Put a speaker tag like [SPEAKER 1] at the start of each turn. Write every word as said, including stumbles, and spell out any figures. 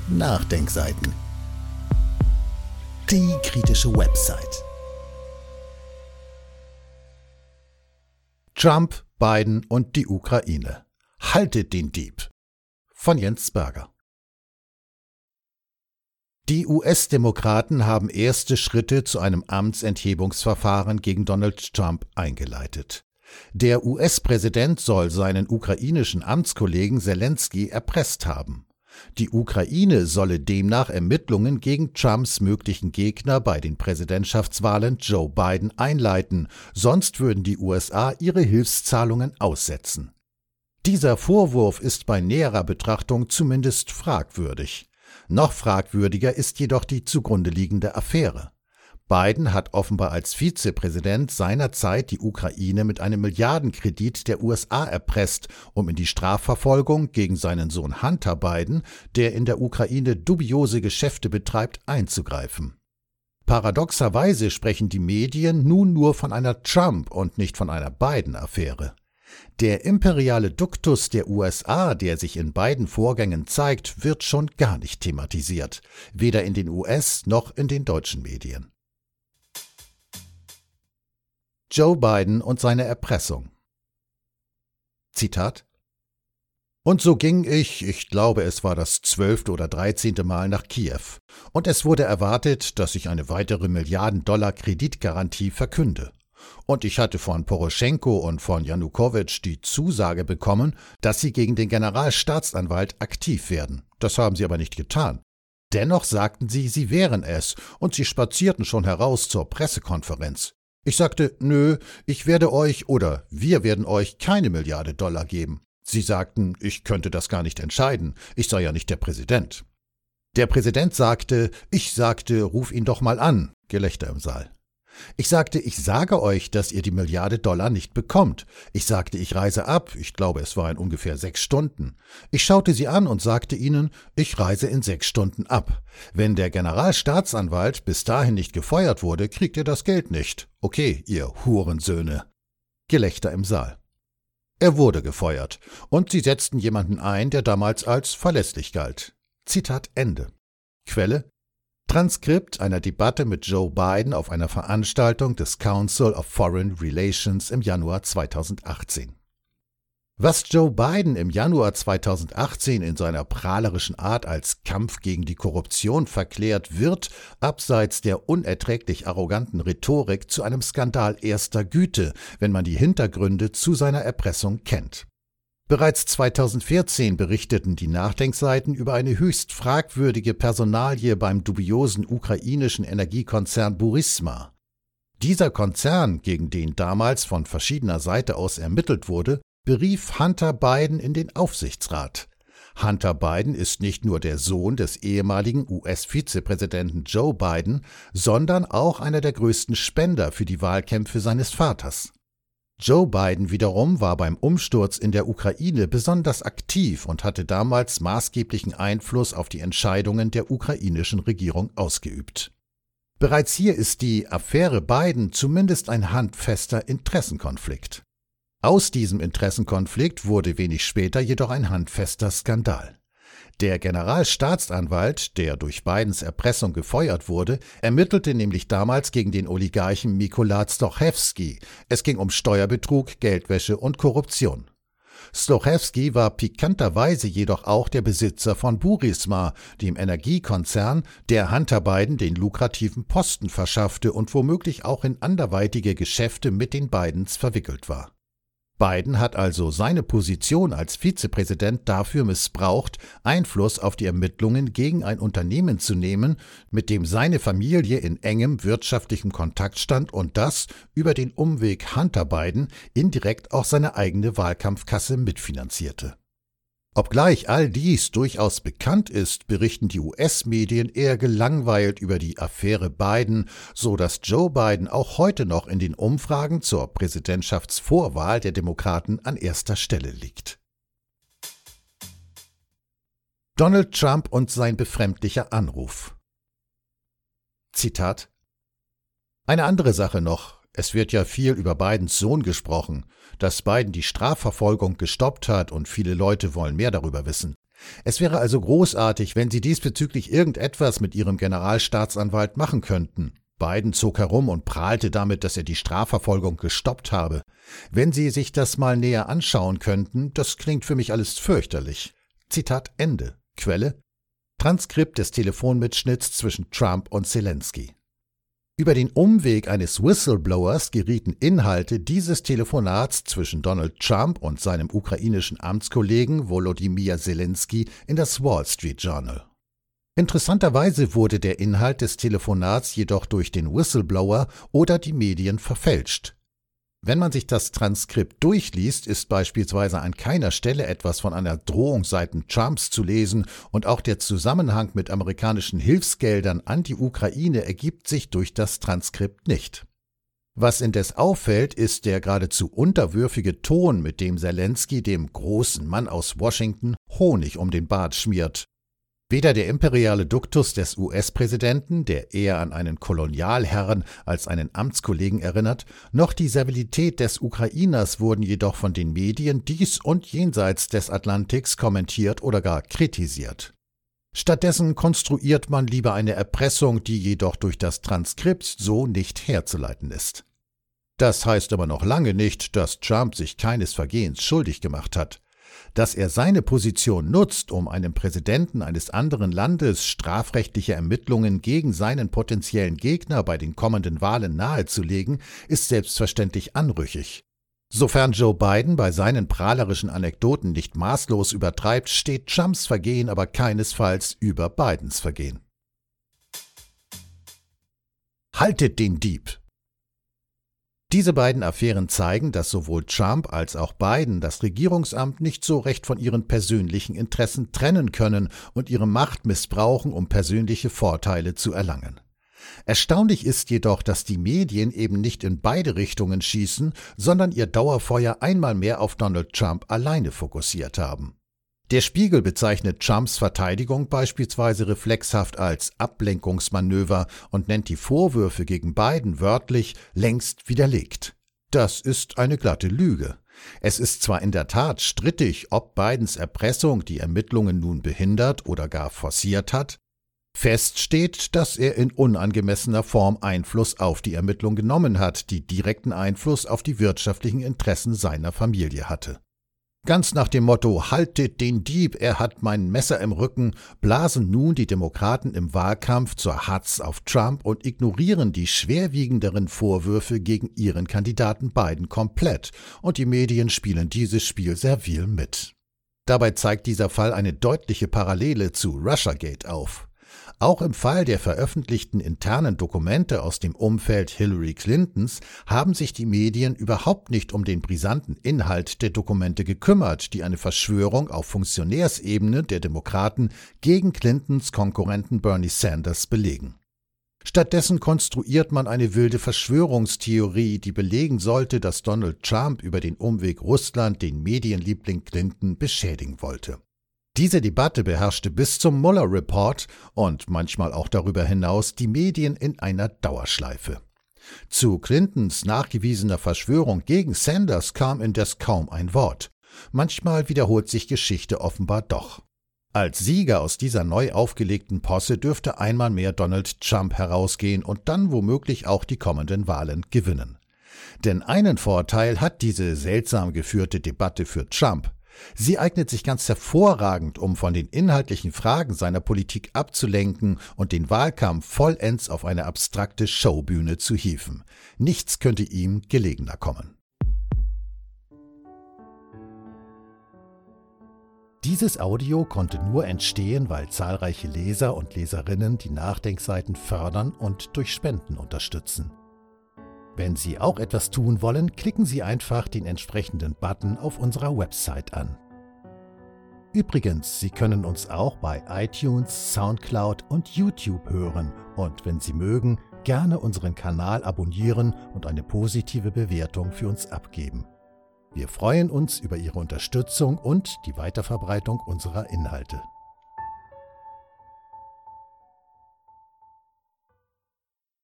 [SPEAKER 1] Nachdenkseiten. Die kritische Website. Trump, Biden und die Ukraine. Haltet den Dieb. Von Jens Berger. Die U S-Demokraten haben erste Schritte zu einem Amtsenthebungsverfahren gegen Donald Trump eingeleitet. Der U S-Präsident soll seinen ukrainischen Amtskollegen Selenskyj erpresst haben. Die Ukraine solle demnach Ermittlungen gegen Trumps möglichen Gegner bei den Präsidentschaftswahlen Joe Biden einleiten, sonst würden die U S A ihre Hilfszahlungen aussetzen. Dieser Vorwurf ist bei näherer Betrachtung zumindest fragwürdig. Noch fragwürdiger ist jedoch die zugrunde liegende Affäre. Biden hat offenbar als Vizepräsident seinerzeit die Ukraine mit einem Milliardenkredit der U S A erpresst, um in die Strafverfolgung gegen seinen Sohn Hunter Biden, der in der Ukraine dubiose Geschäfte betreibt, einzugreifen. Paradoxerweise sprechen die Medien nun nur von einer Trump- und nicht von einer Biden-Affäre. Der imperiale Duktus der U S A, der sich in beiden Vorgängen zeigt, wird schon gar nicht thematisiert, weder in den U S- noch in den deutschen Medien. Joe Biden und seine Erpressung. Zitat: Und so ging ich, ich glaube es war das zwölfte oder dreizehnte Mal nach Kiew, und es wurde erwartet, dass ich eine weitere Milliarden-Dollar-Kreditgarantie verkünde. Und ich hatte von Poroschenko und von Janukowitsch die Zusage bekommen, dass sie gegen den Generalstaatsanwalt aktiv werden. Das haben sie aber nicht getan. Dennoch sagten sie, sie wären es, und sie spazierten schon heraus zur Pressekonferenz. Ich sagte, nö, ich werde euch oder wir werden euch keine Milliarde Dollar geben. Sie sagten, ich könnte das gar nicht entscheiden, ich sei ja nicht der Präsident. Der Präsident sagte, ich sagte, ruf ihn doch mal an, Gelächter im Saal. Ich sagte, ich sage euch, dass ihr die Milliarde Dollar nicht bekommt. Ich sagte, ich reise ab, ich glaube, es war in ungefähr sechs Stunden. Ich schaute sie an und sagte ihnen, ich reise in sechs Stunden ab. Wenn der Generalstaatsanwalt bis dahin nicht gefeuert wurde, kriegt ihr das Geld nicht. Okay, ihr Hurensöhne. Gelächter im Saal. Er wurde gefeuert, und sie setzten jemanden ein, der damals als verlässlich galt. Zitat Ende. Quelle: Transkript einer Debatte mit Joe Biden auf einer Veranstaltung des Council of Foreign Relations im Januar zweitausendachtzehn. Was Joe Biden im Januar zweitausendachtzehn in seiner prahlerischen Art als Kampf gegen die Korruption verklärt, wird, abseits der unerträglich arroganten Rhetorik, zu einem Skandal erster Güte, wenn man die Hintergründe zu seiner Erpressung kennt. Bereits zweitausendvierzehn berichteten die Nachdenkseiten über eine höchst fragwürdige Personalie beim dubiosen ukrainischen Energiekonzern Burisma. Dieser Konzern, gegen den damals von verschiedener Seite aus ermittelt wurde, berief Hunter Biden in den Aufsichtsrat. Hunter Biden ist nicht nur der Sohn des ehemaligen U S-Vizepräsidenten Joe Biden, sondern auch einer der größten Spender für die Wahlkämpfe seines Vaters. Joe Biden wiederum war beim Umsturz in der Ukraine besonders aktiv und hatte damals maßgeblichen Einfluss auf die Entscheidungen der ukrainischen Regierung ausgeübt. Bereits hier ist die Affäre Biden zumindest ein handfester Interessenkonflikt. Aus diesem Interessenkonflikt wurde wenig später jedoch ein handfester Skandal. Der Generalstaatsanwalt, der durch Bidens Erpressung gefeuert wurde, ermittelte nämlich damals gegen den Oligarchen Mykola Zlochevsky. Es ging um Steuerbetrug, Geldwäsche und Korruption. Zlochevsky war pikanterweise jedoch auch der Besitzer von Burisma, dem Energiekonzern, der Hunter Biden den lukrativen Posten verschaffte und womöglich auch in anderweitige Geschäfte mit den Bidens verwickelt war. Biden hat also seine Position als Vizepräsident dafür missbraucht, Einfluss auf die Ermittlungen gegen ein Unternehmen zu nehmen, mit dem seine Familie in engem wirtschaftlichem Kontakt stand und das über den Umweg Hunter Biden indirekt auch seine eigene Wahlkampfkasse mitfinanzierte. Obgleich all dies durchaus bekannt ist, berichten die U S-Medien eher gelangweilt über die Affäre Biden, so dass Joe Biden auch heute noch in den Umfragen zur Präsidentschaftsvorwahl der Demokraten an erster Stelle liegt. Donald Trump und sein befremdlicher Anruf. Zitat: Eine andere Sache noch. Es wird ja viel über Bidens Sohn gesprochen, dass Biden die Strafverfolgung gestoppt hat und viele Leute wollen mehr darüber wissen. Es wäre also großartig, wenn Sie diesbezüglich irgendetwas mit Ihrem Generalstaatsanwalt machen könnten. Biden zog herum und prahlte damit, dass er die Strafverfolgung gestoppt habe. Wenn Sie sich das mal näher anschauen könnten, das klingt für mich alles fürchterlich. Zitat Ende. Quelle: Transkript des Telefonmitschnitts zwischen Trump und Zelensky. Über den Umweg eines Whistleblowers gerieten Inhalte dieses Telefonats zwischen Donald Trump und seinem ukrainischen Amtskollegen Volodymyr Zelensky in das Wall Street Journal. Interessanterweise wurde der Inhalt des Telefonats jedoch durch den Whistleblower oder die Medien verfälscht. Wenn man sich das Transkript durchliest, ist beispielsweise an keiner Stelle etwas von einer Drohung seitens Trumps zu lesen und auch der Zusammenhang mit amerikanischen Hilfsgeldern an die Ukraine ergibt sich durch das Transkript nicht. Was indes auffällt, ist der geradezu unterwürfige Ton, mit dem Zelensky dem großen Mann aus Washington Honig um den Bart schmiert. Weder der imperiale Duktus des U S-Präsidenten, der eher an einen Kolonialherren als einen Amtskollegen erinnert, noch die Servilität des Ukrainers wurden jedoch von den Medien dies und jenseits des Atlantiks kommentiert oder gar kritisiert. Stattdessen konstruiert man lieber eine Erpressung, die jedoch durch das Transkript so nicht herzuleiten ist. Das heißt aber noch lange nicht, dass Trump sich keines Vergehens schuldig gemacht hat. Dass er seine Position nutzt, um einem Präsidenten eines anderen Landes strafrechtliche Ermittlungen gegen seinen potenziellen Gegner bei den kommenden Wahlen nahezulegen, ist selbstverständlich anrüchig. Sofern Joe Biden bei seinen prahlerischen Anekdoten nicht maßlos übertreibt, steht Trumps Vergehen aber keinesfalls über Bidens Vergehen. Haltet den Dieb! Diese beiden Affären zeigen, dass sowohl Trump als auch Biden das Regierungsamt nicht so recht von ihren persönlichen Interessen trennen können und ihre Macht missbrauchen, um persönliche Vorteile zu erlangen. Erstaunlich ist jedoch, dass die Medien eben nicht in beide Richtungen schießen, sondern ihr Dauerfeuer einmal mehr auf Donald Trump alleine fokussiert haben. Der Spiegel bezeichnet Trumps Verteidigung beispielsweise reflexhaft als Ablenkungsmanöver und nennt die Vorwürfe gegen Biden wörtlich längst widerlegt. Das ist eine glatte Lüge. Es ist zwar in der Tat strittig, ob Bidens Erpressung die Ermittlungen nun behindert oder gar forciert hat. Fest steht, dass er in unangemessener Form Einfluss auf die Ermittlung genommen hat, die direkten Einfluss auf die wirtschaftlichen Interessen seiner Familie hatte. Ganz nach dem Motto »Haltet den Dieb, er hat mein Messer im Rücken« blasen nun die Demokraten im Wahlkampf zur Hatz auf Trump und ignorieren die schwerwiegenderen Vorwürfe gegen ihren Kandidaten Biden komplett, und die Medien spielen dieses Spiel servil mit. Dabei zeigt dieser Fall eine deutliche Parallele zu Russiagate auf. Auch im Fall der veröffentlichten internen Dokumente aus dem Umfeld Hillary Clintons haben sich die Medien überhaupt nicht um den brisanten Inhalt der Dokumente gekümmert, die eine Verschwörung auf Funktionärsebene der Demokraten gegen Clintons Konkurrenten Bernie Sanders belegen. Stattdessen konstruiert man eine wilde Verschwörungstheorie, die belegen sollte, dass Donald Trump über den Umweg Russland den Medienliebling Clinton beschädigen wollte. Diese Debatte beherrschte bis zum Mueller-Report und manchmal auch darüber hinaus die Medien in einer Dauerschleife. Zu Clintons nachgewiesener Verschwörung gegen Sanders kam indes kaum ein Wort. Manchmal wiederholt sich Geschichte offenbar doch. Als Sieger aus dieser neu aufgelegten Posse dürfte einmal mehr Donald Trump herausgehen und dann womöglich auch die kommenden Wahlen gewinnen. Denn einen Vorteil hat diese seltsam geführte Debatte für Trump. Sie eignet sich ganz hervorragend, um von den inhaltlichen Fragen seiner Politik abzulenken und den Wahlkampf vollends auf eine abstrakte Showbühne zu hieven. Nichts könnte ihm gelegener kommen. Dieses Audio konnte nur entstehen, weil zahlreiche Leser und Leserinnen die Nachdenkseiten fördern und durch Spenden unterstützen. Wenn Sie auch etwas tun wollen, klicken Sie einfach den entsprechenden Button auf unserer Website an. Übrigens, Sie können uns auch bei iTunes, Soundcloud und YouTube hören und wenn Sie mögen, gerne unseren Kanal abonnieren und eine positive Bewertung für uns abgeben. Wir freuen uns über Ihre Unterstützung und die Weiterverbreitung unserer Inhalte.